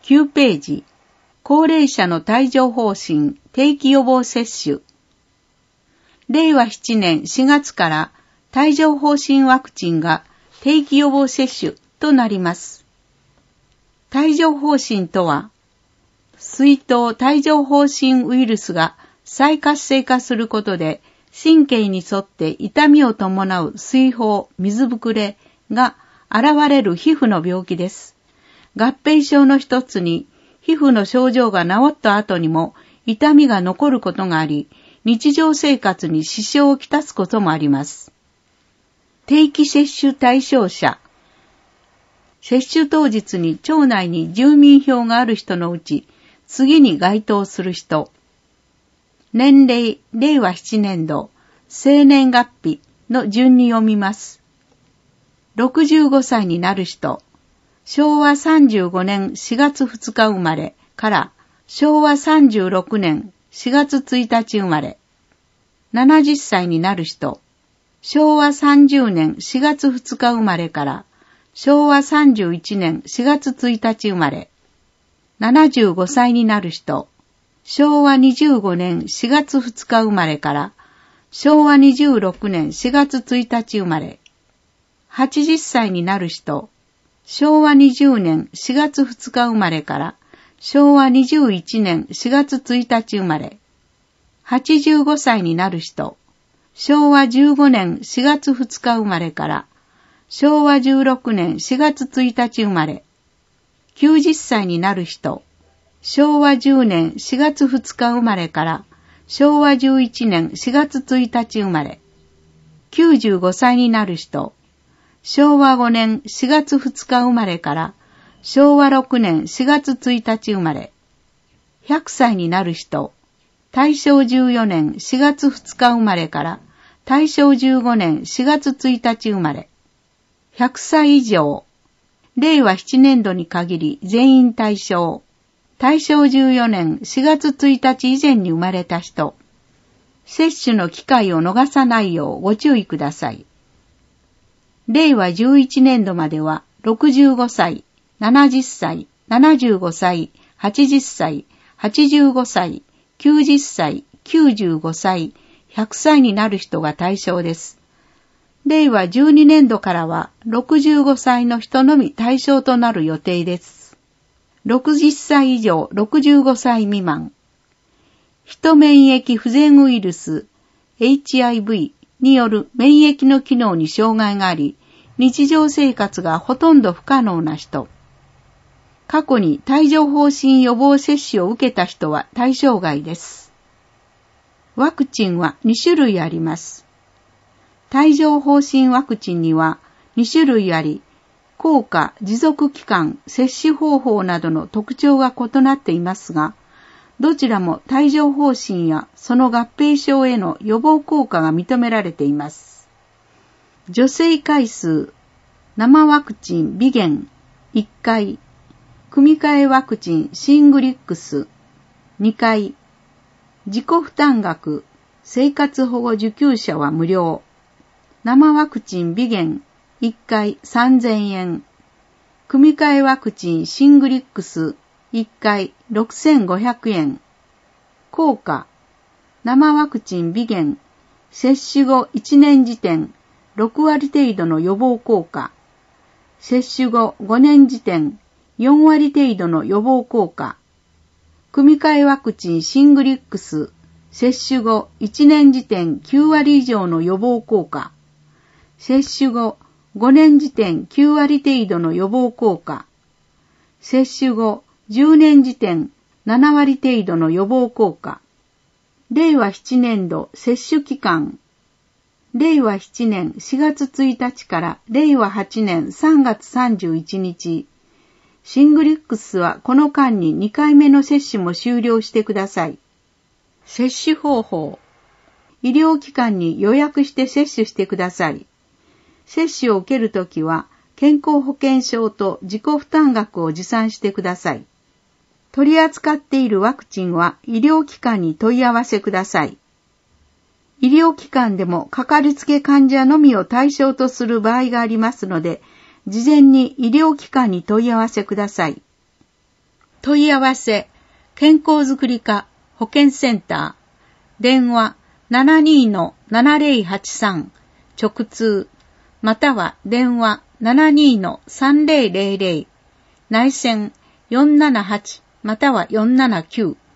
9ページ、高齢者の帯状疱疹定期予防接種。令和7年4月から帯状疱疹ワクチンが定期予防接種となります。帯状疱疹とは、水痘帯状疱疹ウイルスが再活性化することで神経に沿って痛みを伴う水疱、水ぶくれが現れる皮膚の病気です。合併症の一つに皮膚の症状が治った後にも痛みが残ることがあり、日常生活に支障をきたすこともあります。定期接種対象者。接種当日に町内に住民票がある人のうち、次に該当する人。年齢、令和7年度、生年月日の順に読みます。65歳になる人。昭和35年4月2日生まれから昭和36年4月1日生まれ。70歳になる人。昭和30年4月2日生まれから昭和31年4月1日生まれ。75歳になる人。昭和25年4月2日生まれから昭和26年4月1日生まれ。80歳になる人。昭和20年4月2日生まれから昭和21年4月1日生まれ。85歳になる人。昭和15年4月2日生まれから昭和16年4月1日生まれ。90歳になる人。昭和10年4月2日生まれから昭和11年4月1日生まれ。95歳になる人。昭和5年4月2日生まれから昭和6年4月1日生まれ。100歳になる人。大正14年4月2日生まれから大正15年4月1日生まれ。100歳以上。令和7年度に限り全員対象。大正14年4月1日以前に生まれた人。接種の機会を逃さないようご注意ください。令和11年度までは65歳、70歳、75歳、80歳、85歳、90歳、95歳、100歳になる人が対象です。令和12年度からは65歳の人のみ対象となる予定です。60歳以上65歳未満。ヒ免疫不全ウイルス HIV による免疫の機能に障害があり、日常生活がほとんど不可能な人。過去に帯状疱疹予防接種を受けた人は対象外です。ワクチンは2種類あります。帯状疱疹ワクチンには2種類あり、効果、持続期間、接種方法などの特徴が異なっていますが、どちらも帯状疱疹やその合併症への予防効果が認められています。助成回数、生ワクチンビゲン1回、組み換えワクチンシングリックス2回、自己負担額、生活保護受給者は無料、生ワクチンビゲン1回3000円、組み換えワクチンシングリックス1回6500円、効果、生ワクチンビゲン、接種後1年時点6割程度の予防効果、接種後5年時点4割程度の予防効果、組み換えワクチンシングリックス、接種後1年時点9割以上の予防効果、接種後5年時点9割程度の予防効果、接種後10年時点7割程度の予防効果。令和7年度接種期間。令和7年4月1日から令和8年3月31日。シングリックスはこの間に2回目の接種も終了してください。接種方法。医療機関に予約して接種してください。接種を受けるときは健康保険証と自己負担額を持参してください。取り扱っているワクチンは医療機関に問い合わせください。医療機関でもかかりつけ患者のみを対象とする場合がありますので、事前に医療機関に問い合わせください。 問い合わせ、健康づくり課保健センター、電話 72-7083 直通、または電話 72-3000 内線478または479